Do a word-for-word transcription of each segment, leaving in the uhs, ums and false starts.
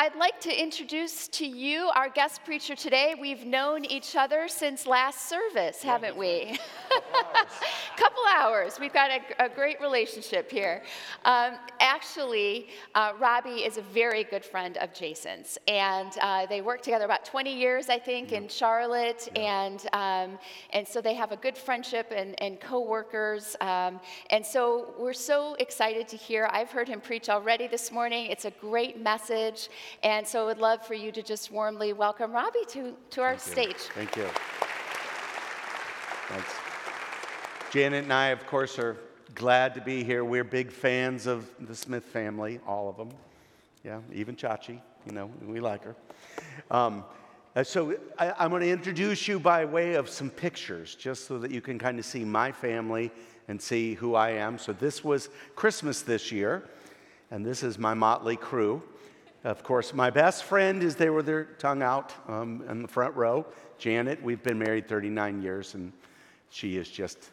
I'd like to introduce to you our guest preacher today. We've known each other since last service, haven't we? Couple hours. We've got a, a great relationship here. Um, actually, uh, Robbie is a very good friend of Jason's, and uh, they worked together about twenty years, I think, in Charlotte, yeah. and um, and so they have a good friendship and, and co-workers, um, and so we're so excited to hear. I've heard him preach already this morning. It's a great message, and so I would love for you to just warmly welcome Robbie to, to our Thank you. stage. Thank you. Thanks. Janet and I, of course, are glad to be here. We're big fans of the Smith family, all of them. Yeah, even Chachi, you know, we like her. Um, so I, I'm going to introduce you by way of some pictures, just so that you can kind of see my family and see who I am. So this was Christmas this year, and this is my motley crew. Of course, my best friend is there with her tongue out um, in the front row, Janet. We've been married thirty-nine years, and she is just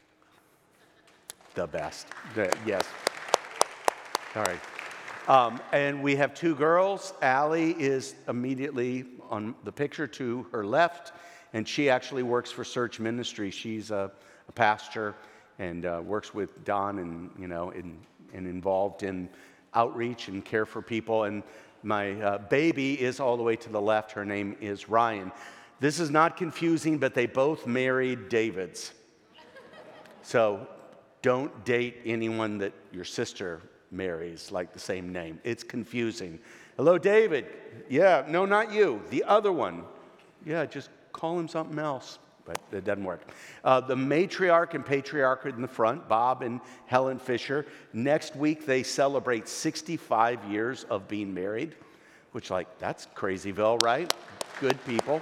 the best. Yes. All right. Um, and we have two girls. Allie is immediately on the picture to her left, and she actually works for Search Ministry. She's a, a pastor and uh, works with Don and, you know, in, and involved in outreach and care for people. And my uh, baby is all the way to the left. Her name is Ryan. This is not confusing, but they both married Davids. So don't date anyone that your sister marries like the same name. It's confusing. Hello, David. Yeah, no, not you. The other one. Yeah, just call him something else. But it doesn't work. Uh, the matriarch and patriarch in the front, Bob and Helen Fisher. Next week, they celebrate sixty-five years of being married, which, like, that's crazyville, right? Good people.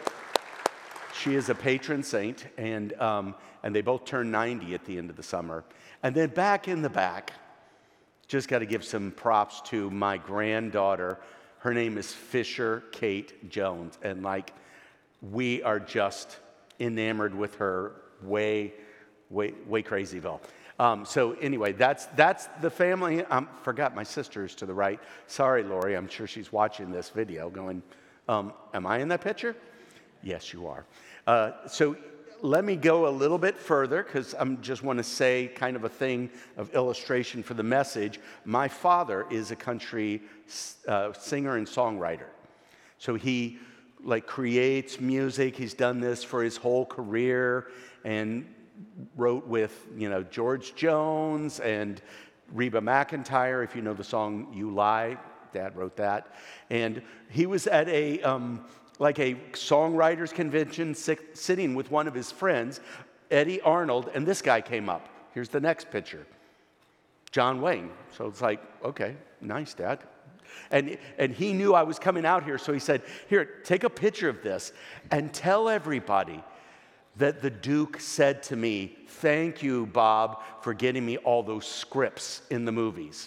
She is a patron saint, and um, and they both turn ninety at the end of the summer. And then back in the back, just got to give some props to my granddaughter. Her name is Fisher Kate Jones, and like, we are just enamored with her, way, way, way crazyville. Um, so anyway, that's that's the family. I um, forgot my sister's to the right. Sorry, Lori. I'm sure she's watching this video, going, um, "Am I in that picture?" Yes, you are. Uh, so let me go a little bit further, because I just want to say kind of a thing of illustration for the message. My father is a country uh, singer and songwriter, so he like creates music. He's done this for his whole career and wrote with, you know, George Jones and Reba McEntire. If you know the song "You Lie," Dad wrote that. And he was at a um, like a songwriters convention, sit, sitting with one of his friends, Eddie Arnold, and this guy came up. Here's the next picture, John Wayne. So it's like, okay, nice, Dad. And, and he knew I was coming out here, so he said, here, take a picture of this and tell everybody that the Duke said to me, "Thank you, Bob, for getting me all those scripts in the movies."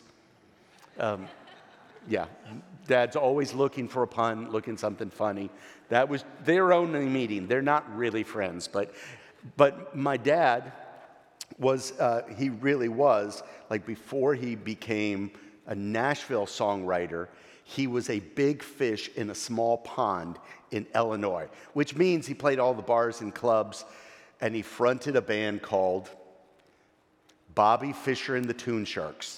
Um, yeah, Dad's always looking for a pun, looking something funny. That was their only meeting. They're not really friends, but, but my dad was, uh, he really was, like before he became a Nashville songwriter, he was a big fish in a small pond in Illinois, which means he played all the bars and clubs, and he fronted a band called Bobby Fischer and the Tune Sharks.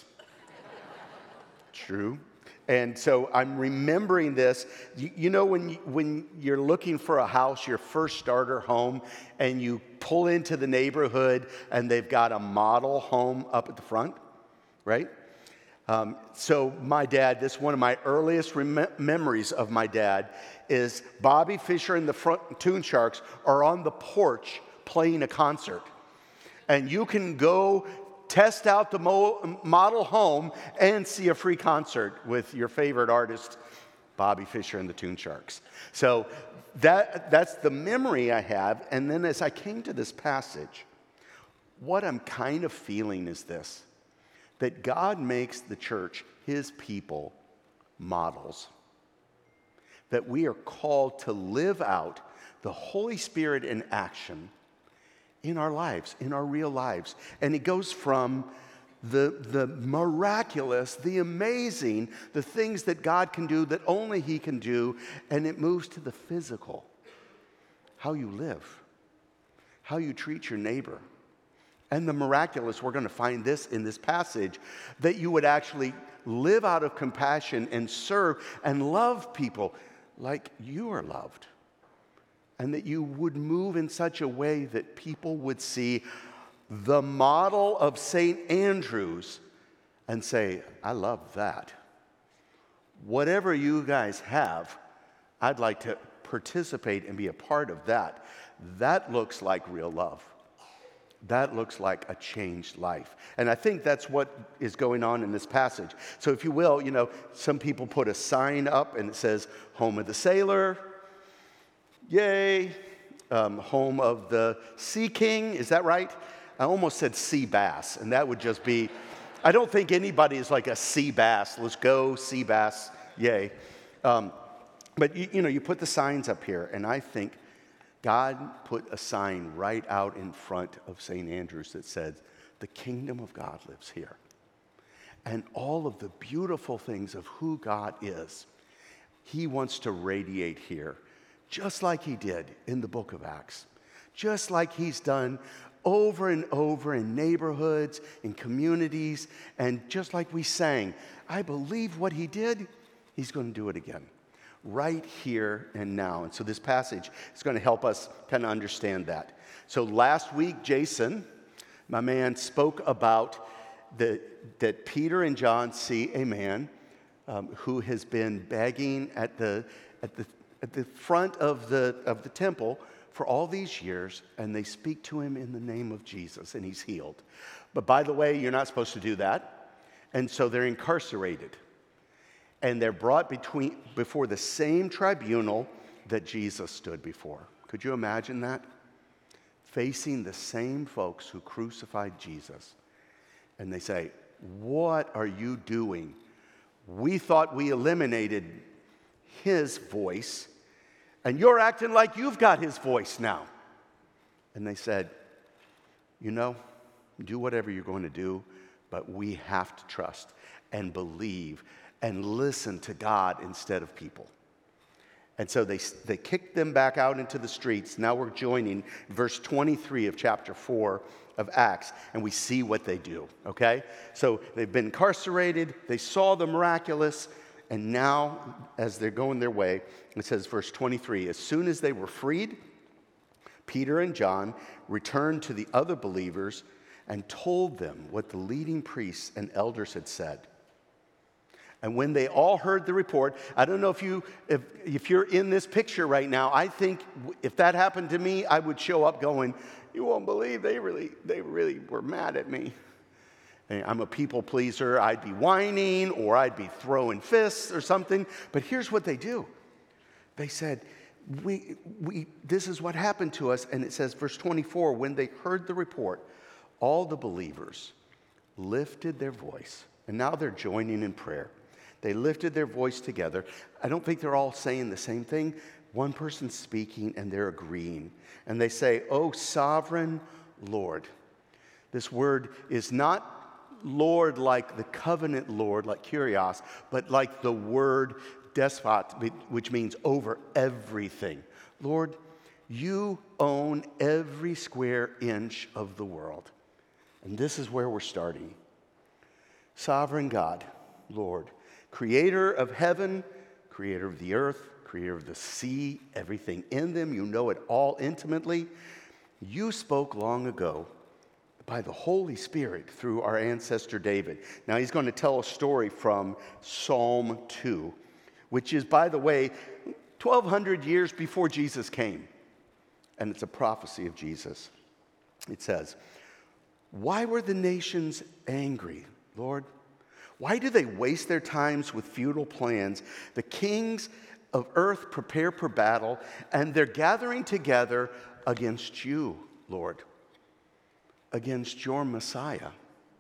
True. And so I'm remembering this. You, you know, when, you, when you're looking for a house, your first starter home, and you pull into the neighborhood and they've got a model home up at the front, right? Um, so my dad, this is one of my earliest rem- memories of my dad, is Bobby Fischer and the front Tune Sharks are on the porch playing a concert. And you can go test out the mo- model home and see a free concert with your favorite artist, Bobby Fischer and the Tune Sharks. So that that's the memory I have. And then as I came to this passage, what I'm kind of feeling is this, that God makes the church, his people, models. That we are called to live out the Holy Spirit in action in our lives, in our real lives. And it goes from the, the miraculous, the amazing, the things that God can do that only He can do, and it moves to the physical, how you live, how you treat your neighbor. And the miraculous, we're going to find this in this passage, that you would actually live out of compassion and serve and love people like you are loved. And that you would move in such a way that people would see the model of Saint Andrew's and say, I love that. Whatever you guys have, I'd like to participate and be a part of that. That looks like real love. That looks like a changed life. And I think that's what is going on in this passage. So if you will, you know, some people put a sign up and it says, home of the sailor, yay. Um, home of the sea king, is that right? I almost said sea bass, and that would just be, I don't think anybody is like a sea bass. Let's go, sea bass, yay. Um, but, you, you know, you put the signs up here, and I think God put a sign right out in front of Saint Andrew's that said, the kingdom of God lives here. And all of the beautiful things of who God is, He wants to radiate here, just like He did in the book of Acts, just like He's done over and over in neighborhoods, in communities, and just like we sang, I believe what He did, He's going to do it again, right here and now. And so this passage is going to help us kind of understand that. So last week, Jason, my man, spoke about the, that Peter and John see a man um, who has been begging at the, at the, at the front of the, of the temple for all these years, and they speak to him in the name of Jesus, and he's healed. But by the way, you're not supposed to do that. And so they're incarcerated. And they're brought between, before the same tribunal that Jesus stood before. Could you imagine that? Facing the same folks who crucified Jesus. And they say, what are you doing? We thought we eliminated His voice, and you're acting like you've got His voice now. And they said, you know, do whatever you're going to do, but we have to trust and believe and listen to God instead of people. And so they, they kicked them back out into the streets. Now we're joining verse twenty-three of chapter four of Acts, and we see what they do, okay? So they've been incarcerated, they saw the miraculous, and now, as they're going their way, it says, verse twenty-three, as soon as they were freed, Peter and John returned to the other believers and told them what the leading priests and elders had said. And when they all heard the report, I don't know if, you, if, if you're in this picture right now, I think if that happened to me, I would show up going, you won't believe they really, they really were mad at me. I'm a people pleaser. I'd be whining or I'd be throwing fists or something. But here's what they do. They said, we, we, this is what happened to us. And it says, verse twenty-four, when they heard the report, all the believers lifted their voice. And now they're joining in prayer. They lifted their voice together. I don't think they're all saying the same thing. One person's speaking and they're agreeing. And they say, "O sovereign Lord." This word is not Lord like the covenant Lord, like Kyrios, but like the word despot, which means over everything. Lord, you own every square inch of the world. And this is where we're starting. Sovereign God, Lord, creator of heaven, creator of the earth, creator of the sea, everything in them, you know it all intimately. You spoke long ago by the Holy Spirit through our ancestor David. Now he's going to tell a story from Psalm two, which is, by the way, twelve hundred years before Jesus came. And it's a prophecy of Jesus. It says, "Why were the nations angry, Lord? Why do they waste their times with futile plans? The kings of earth prepare for battle, and they're gathering together against you, Lord, against your Messiah."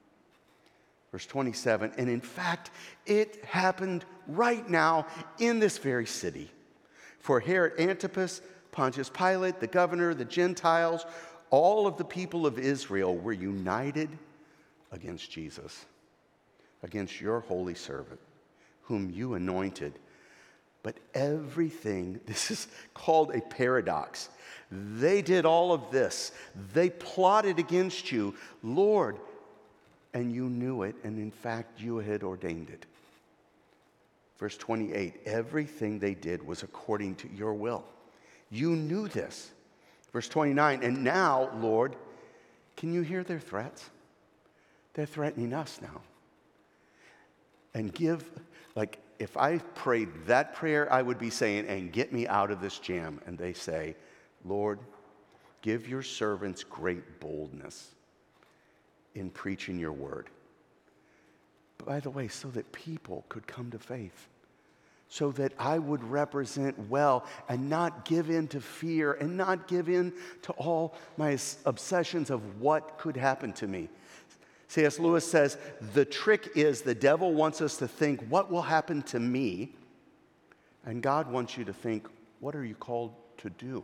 Verse twenty-seven, and in fact, it happened right now in this very city. For Herod Antipas, Pontius Pilate, the governor, the Gentiles, all of the people of Israel were united against Jesus, against your holy servant, whom you anointed. But everything, this is called a paradox. They did all of this. They plotted against you, Lord, and you knew it, and in fact, you had ordained it. Verse twenty-eight, everything they did was according to your will. You knew this. Verse twenty-nine, and now, Lord, can you hear their threats? They're threatening us now. And give, like, if I prayed that prayer, I would be saying, and get me out of this jam. And they say, Lord, give your servants great boldness in preaching your word. By the way, so that people could come to faith, so that I would represent well and not give in to fear and not give in to all my obsessions of what could happen to me. C S Lewis says, the trick is the devil wants us to think, what will happen to me? And God wants you to think, what are you called to do?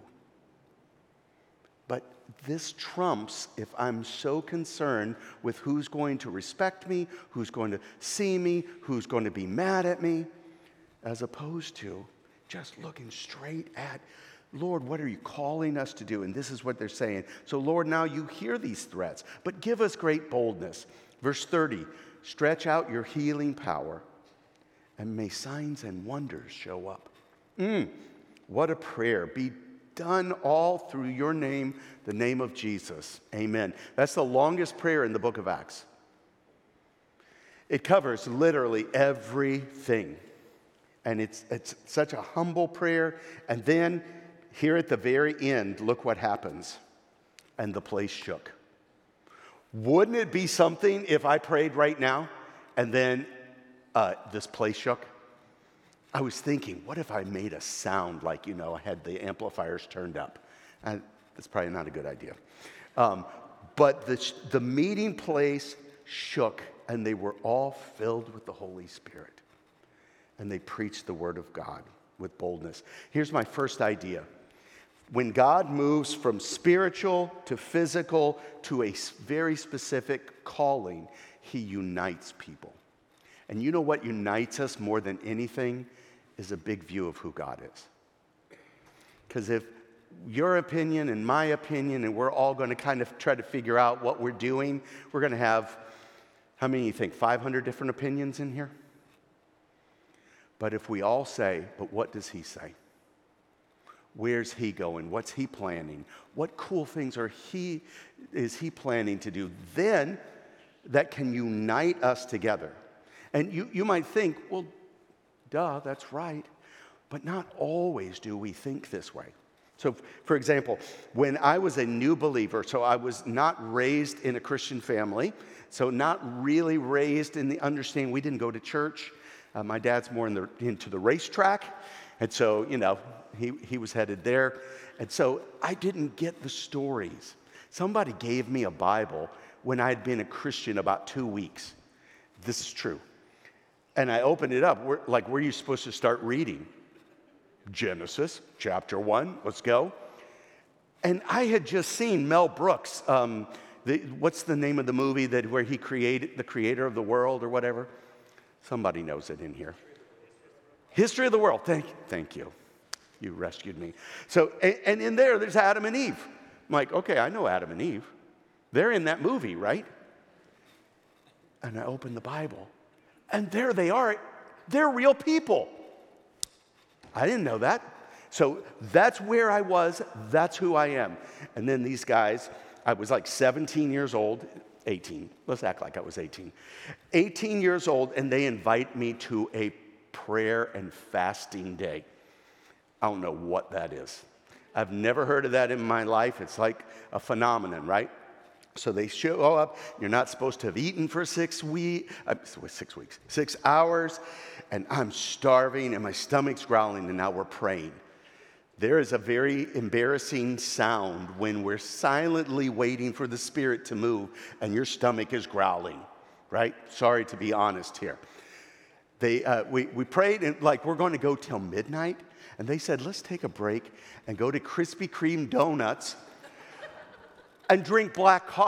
But this trumps if I'm so concerned with who's going to respect me, who's going to see me, who's going to be mad at me, as opposed to just looking straight at, Lord, what are you calling us to do? And this is what they're saying. So, Lord, now you hear these threats, but give us great boldness. Verse thirty, stretch out your healing power, and may signs and wonders show up. Mm, what a prayer. Be done all through your name, the name of Jesus. Amen. That's the longest prayer in the book of Acts. It covers literally everything. And it's, it's such a humble prayer. And then here at the very end, look what happens. And the place shook. Wouldn't it be something if I prayed right now and then uh, this place shook? I was thinking, what if I made a sound like, you know, I had the amplifiers turned up? And that's probably not a good idea. Um, but the, the meeting place shook, and they were all filled with the Holy Spirit. And they preached the word of God with boldness. Here's my first idea. When God moves from spiritual to physical to a very specific calling, he unites people. And you know what unites us more than anything is a big view of who God is. Because if your opinion and my opinion, and we're all going to kind of try to figure out what we're doing, we're going to have, how many you think, five hundred different opinions in here? But if we all say, but what does he say? Where's he going? What's he planning? What cool things are he, is he planning to do? Then that can unite us together. And you, you might think, well, duh, that's right. But not always do we think this way. So, for example, when I was a new believer, so I was not raised in a Christian family, so not really raised in the understanding, we didn't go to church. Uh, my dad's more in the, into the racetrack, and so, you know, he, he was headed there. And so I didn't get the stories. Somebody gave me a Bible when I had been a Christian about two weeks. This is true. And I opened it up, where, like, where are you supposed to start reading? Genesis, chapter one, let's go. And I had just seen Mel Brooks, um, the, what's the name of the movie that where he created, the creator of the world or whatever? Somebody knows it in here. History of the World, thank, thank you. You rescued me. So, and, and in there, there's Adam and Eve. I'm like, okay, I know Adam and Eve. They're in that movie, right? And I open the Bible. And there they are. They're real people. I didn't know that. So that's where I was. That's who I am. And then these guys, I was like seventeen years old, eighteen. Let's act like I was eighteen. eighteen years old, and they invite me to a prayer and fasting day. I don't know what that is. I've never heard of that in my life. It's like a phenomenon, right? So they show up. You're not supposed to have eaten for six weeks, uh, six weeks, six hours, and I'm starving and my stomach's growling, and now we're praying. There is a very embarrassing sound when we're silently waiting for the Spirit to move and your stomach is growling, right? Sorry to be honest here. They, uh, we, we prayed, and like we're going to go till midnight, and they said, let's take a break and go to Krispy Kreme donuts and drink black coffee.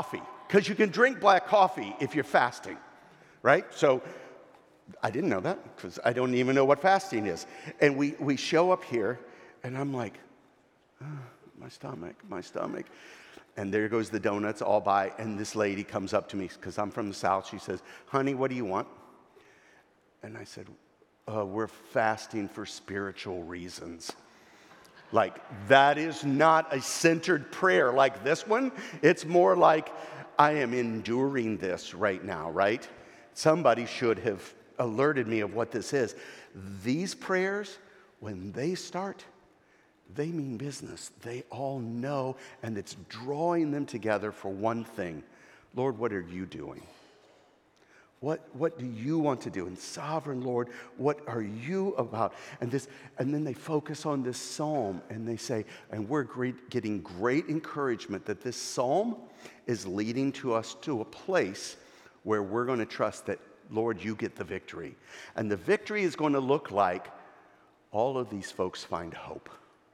because you can drink black coffee if you're fasting, right? So I didn't know that because I don't even know what fasting is. And we, we show up here, and I'm like, oh, my stomach, my stomach. And there goes the donuts all by, and this lady comes up to me because I'm from the South. She says, honey, what do you want? And I said, uh, we're fasting for spiritual reasons. Like, that is not a centered prayer like this one. It's more like, I am enduring this right now, right? Somebody should have alerted me of what this is. These prayers, when they start, they mean business. They all know, and it's drawing them together for one thing. Lord, what are you doing? What, what do you want to do? And sovereign Lord, what are you about? And this, and then they focus on this psalm, and they say, and we're great, getting great encouragement that this psalm is leading to us to a place where we're going to trust that, Lord, you get the victory. And the victory is going to look like all of these folks find hope.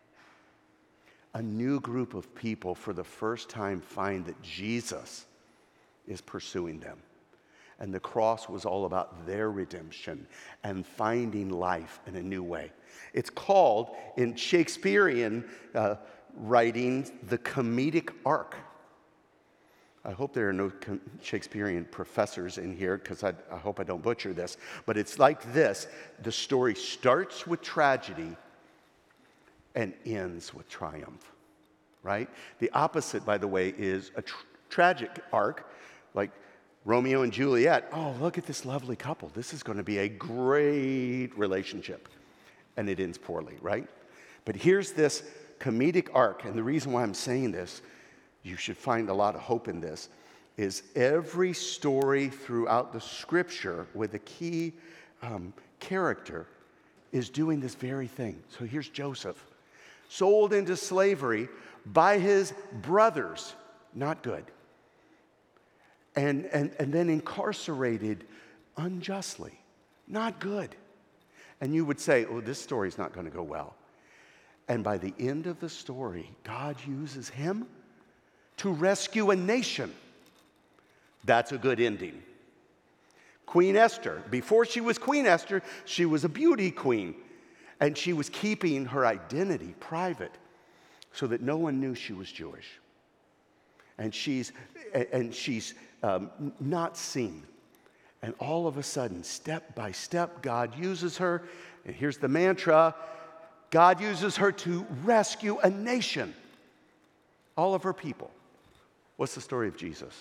A new group of people for the first time find that Jesus is pursuing them. And the cross was all about their redemption and finding life in a new way. It's called, in Shakespearean uh, writing, the comedic arc. I hope there are no com- Shakespearean professors in here because I, I hope I don't butcher this. But it's like this. The story starts with tragedy and ends with triumph, right? The opposite, by the way, is a tr- tragic arc, like Romeo and Juliet. Oh, look at this lovely couple. This is going to be a great relationship. And it ends poorly, right? But here's this comedic arc, and the reason why I'm saying this, you should find a lot of hope in this, is every story throughout the scripture with a key um, character is doing this very thing. So here's Joseph, sold into slavery by his brothers, not good. And, and, and then incarcerated unjustly, not good. And you would say, oh, this story's not going to go well. And by the end of the story, God uses him to rescue a nation. That's a good ending. Queen Esther, before she was Queen Esther, she was a beauty queen. And she was keeping her identity private so that no one knew she was Jewish. And she's, and she's um, not seen. And all of a sudden, step by step, God uses her. And here's the mantra. God uses her to rescue a nation. All of her people. What's the story of Jesus?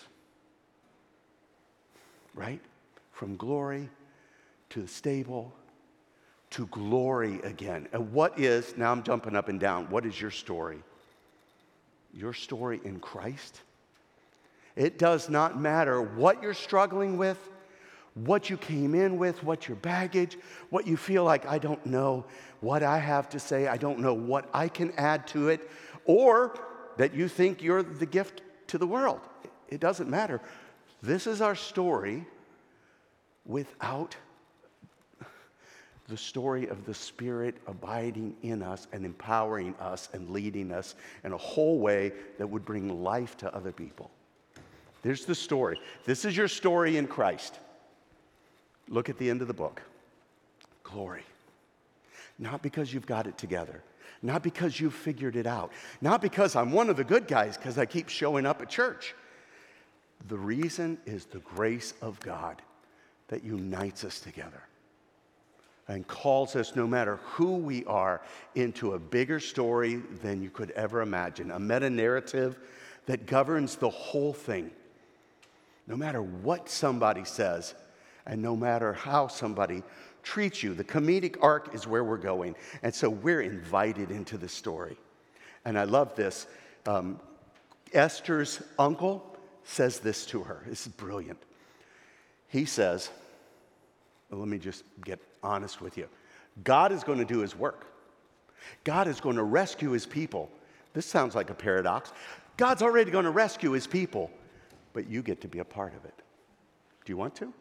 Right? From glory to the stable to glory again. And what is, now I'm jumping up and down, what is your story? Your story in Christ? It does not matter what you're struggling with, what you came in with, what your baggage, what you feel like, I don't know what I have to say, I don't know what I can add to it, or that you think you're the gift to the world. It doesn't matter. This is our story without the story of the Spirit abiding in us and empowering us and leading us in a whole way that would bring life to other people. There's the story. This is your story in Christ. Look at the end of the book. Glory. Not because you've got it together. Not because you've figured it out. Not because I'm one of the good guys because I keep showing up at church. The reason is the grace of God that unites us together and calls us, no matter who we are, into a bigger story than you could ever imagine. A meta-narrative that governs the whole thing. No matter what somebody says, and no matter how somebody treats you, the comedic arc is where we're going. And so we're invited into the story. And I love this. Um, Esther's uncle says this to her. This is brilliant. He says, well, let me just get honest with you. God is going to do his work. God is going to rescue his people. This sounds like a paradox. God's already going to rescue his people, but you get to be a part of it. Do you want to?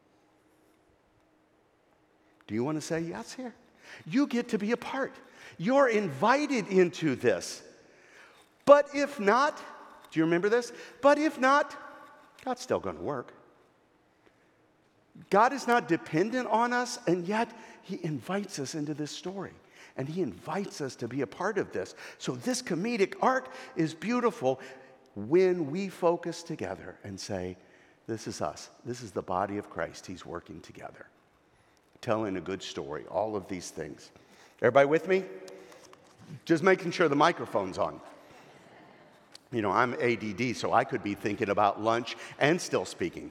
Do you want to say yes here? You get to be a part. You're invited into this. But if not, do you remember this? But if not, God's still going to work. God is not dependent on us, and yet he invites us into this story. And he invites us to be a part of this. So this comedic arc is beautiful when we focus together and say, this is us. This is the body of Christ. He's working together. Telling a good story. All of these things. Everybody with me? Just making sure the microphone's on. You know, I'm A D D, so I could be thinking about lunch and still speaking.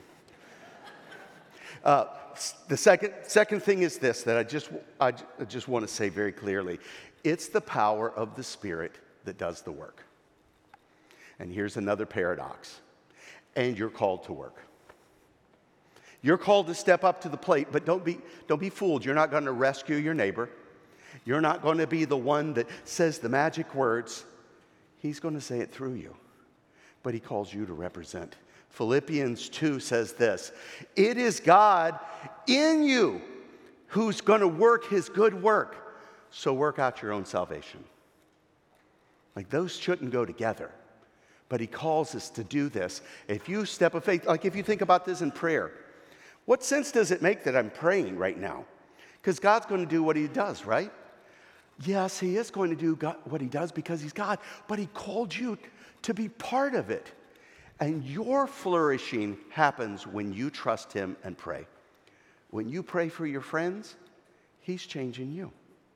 Uh, the second, second thing is this that I just, I just want to say very clearly. It's the power of the Spirit that does the work. And here's another paradox. And you're called to work. You're called to step up to the plate, but don't be, don't be fooled. You're not going to rescue your neighbor. You're not going to be the one that says the magic words. He's going to say it through you. But he calls you to represent. Philippians two says this, it is God in you who's going to work his good work. So work out your own salvation. Like those shouldn't go together. But he calls us to do this. If you step of faith, like if you think about this in prayer, what sense does it make that I'm praying right now? Because God's going to do what he does, right? Yes, he is going to do God, what he does because he's God, but he called you to be part of it. And your flourishing happens when you trust him and pray. When you pray for your friends, he's changing you.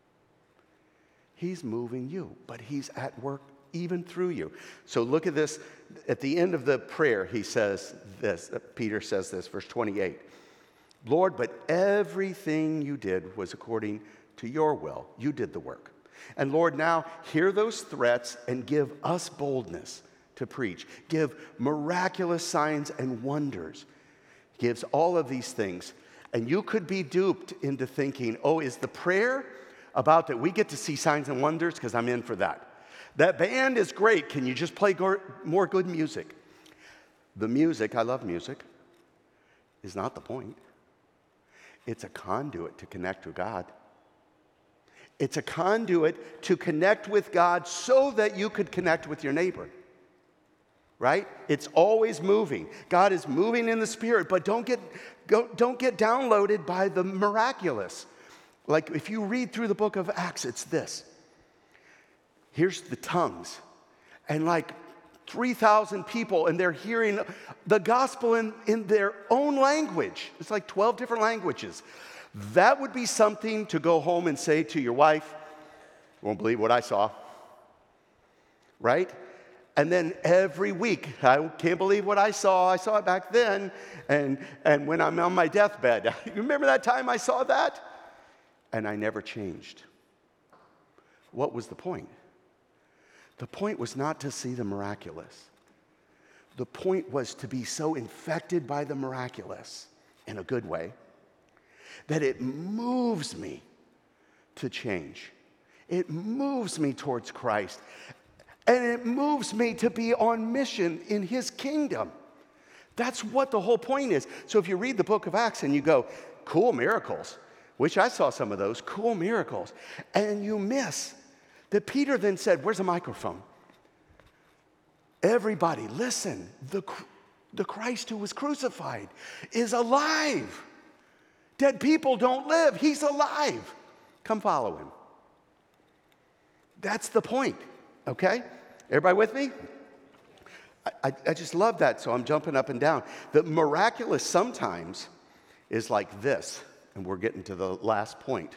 He's moving you, but he's at work even through you. So look at this. At the end of the prayer, he says this, Peter says this, verse twenty-eight. Lord, but everything you did was according to your will. You did the work. And Lord, now hear those threats and give us boldness to preach. Give miraculous signs and wonders. Gives all of these things. And you could be duped into thinking, oh, is the prayer about that we get to see signs and wonders? Because I'm in for that. That band is great. Can you just play go- more good music? The music, I love music, is not the point. It's a conduit to connect with God. It's a conduit to connect with God so that you could connect with your neighbor. Right? It's always moving. God is moving in the Spirit, but don't get, go, don't get downloaded by the miraculous. Like if you read through the book of Acts, it's this. Here's the tongues. And like three thousand people, and they're hearing the gospel in, in their own language. It's like twelve different languages. That would be something to go home and say to your wife, won't believe what I saw. Right? And then every week, I can't believe what I saw. I saw it back then. And, and when I'm on my deathbed, you remember that time I saw that? And I never changed. What was the point? The point was not to see the miraculous. The point was to be so infected by the miraculous in a good way that it moves me to change. It moves me towards Christ. And it moves me to be on mission in his kingdom. That's what the whole point is. So if you read the book of Acts and you go, cool miracles, which I saw some of those, cool miracles, and you miss that Peter then said, where's the microphone? Everybody, listen, the, the Christ who was crucified is alive. Dead people don't live. He's alive. Come follow him. That's the point, okay? Everybody with me? I, I, I just love that, so I'm jumping up and down. The miraculous sometimes is like this, and we're getting to the last point.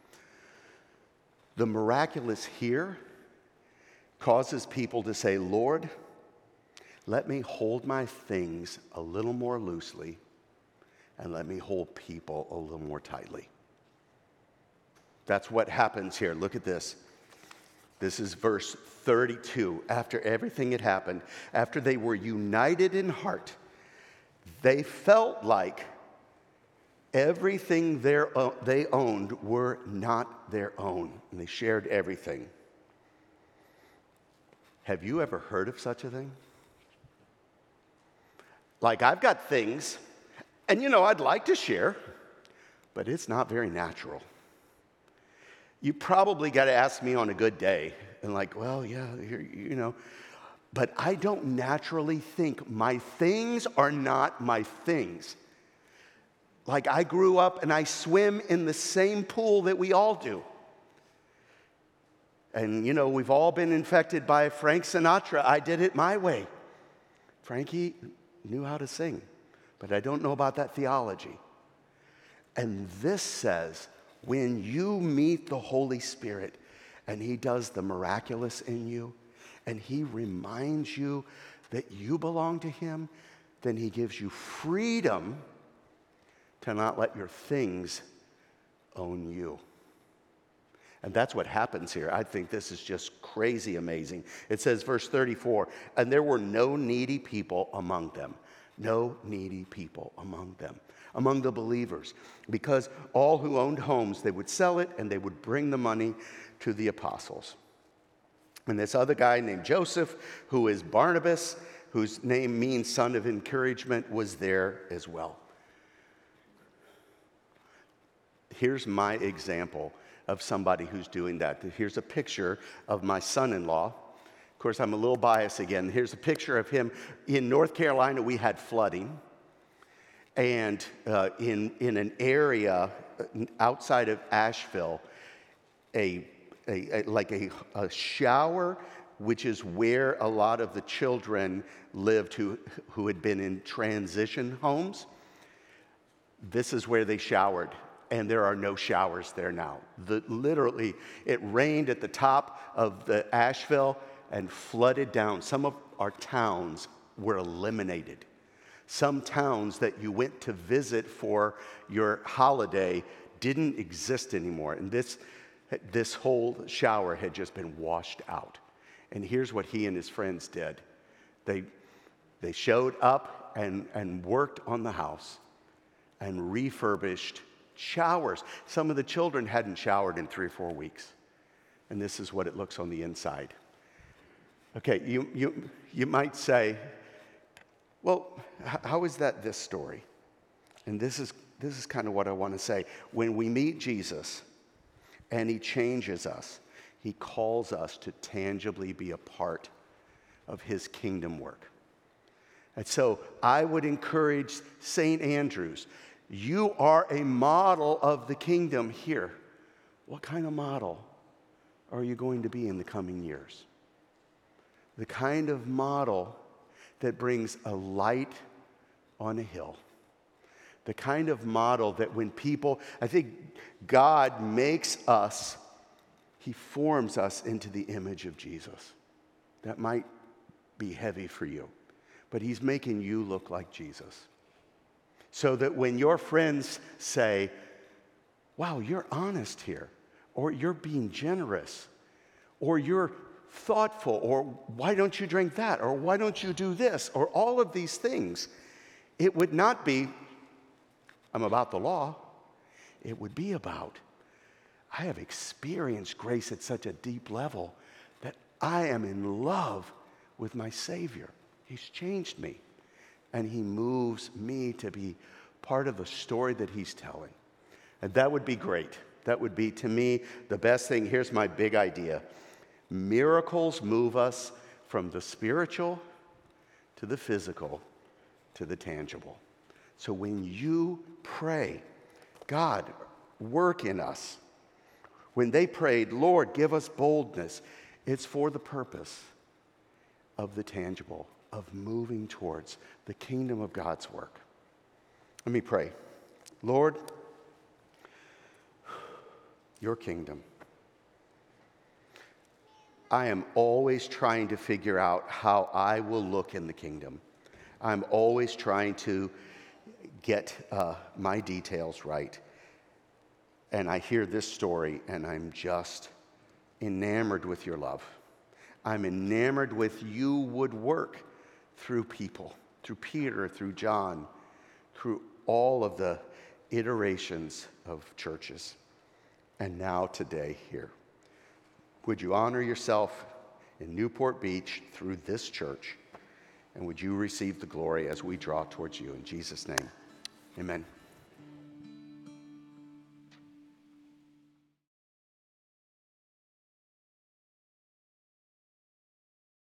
The miraculous here causes people to say, Lord, let me hold my things a little more loosely and let me hold people a little more tightly. That's what happens here. Look at this. This is verse thirty-two. After everything had happened, after they were united in heart, they felt like everything they owned were not their own, and they shared everything. Have you ever heard of such a thing? Like, I've got things, and you know, I'd like to share, but it's not very natural. You probably got to ask me on a good day, and like, well, yeah, here, you know. But I don't naturally think my things are not my things. Like I grew up and I swim in the same pool that we all do. And, you know, we've all been infected by Frank Sinatra. I did it my way. Frankie knew how to sing, but I don't know about that theology. And this says, when you meet the Holy Spirit and he does the miraculous in you, and he reminds you that you belong to him, then he gives you freedom to not let your things own you. And that's what happens here. I think this is just crazy amazing. It says, verse thirty-four, and there were no needy people among them. No needy people among them, among the believers. Because all who owned homes, they would sell it and they would bring the money to the apostles. And this other guy named Joseph, who is Barnabas, whose name means son of encouragement, was there as well. Here's my example of somebody who's doing that. Here's a picture of my son-in-law. Of course, I'm a little biased again. Here's a picture of him. In North Carolina, we had flooding. And uh, in, in an area outside of Asheville, a, a, a like a, a shower, which is where a lot of the children lived who, who had been in transition homes. This is where they showered. And there are no showers there now. The, literally, it rained at the top of the Asheville and flooded down. Some of our towns were eliminated. Some towns that you went to visit for your holiday didn't exist anymore. And this, this whole shower had just been washed out. And here's what he and his friends did. They, they showed up and, and worked on the house and refurbished showers. Some of the children hadn't showered in three or four weeks. And this is what it looks on the inside. Okay, you, you, you might say, well, how is that this story? And this is, this is kind of what I want to say. When we meet Jesus and he changes us, he calls us to tangibly be a part of his kingdom work. And so I would encourage Saint Andrews, you are a model of the kingdom here. What kind of model are you going to be in the coming years? The kind of model that brings a light on a hill. The kind of model that when people, I think God makes us, he forms us into the image of Jesus. That might be heavy for you, but he's making you look like Jesus. So that when your friends say, wow, you're honest here, or you're being generous, or you're thoughtful, or why don't you drink that, or why don't you do this, or all of these things, it would not be, I'm about the law. It would be about, I have experienced grace at such a deep level that I am in love with my Savior. He's changed me. And he moves me to be part of the story that he's telling. And that would be great. That would be, to me, the best thing. Here's my big idea. Miracles move us from the spiritual to the physical to the tangible. So when you pray, God, work in us. When they prayed, Lord, give us boldness, it's for the purpose of the tangible, of moving towards the kingdom of God's work. Let me pray. Lord, your kingdom. I am always trying to figure out how I will look in the kingdom. I'm always trying to get uh, my details right. And I hear this story and I'm just enamored with your love. I'm enamored with you would work through people, through Peter, through John, through all of the iterations of churches, and now today here. Would you honor yourself in Newport Beach through this church, and would you receive the glory as we draw towards you? In Jesus' name, amen.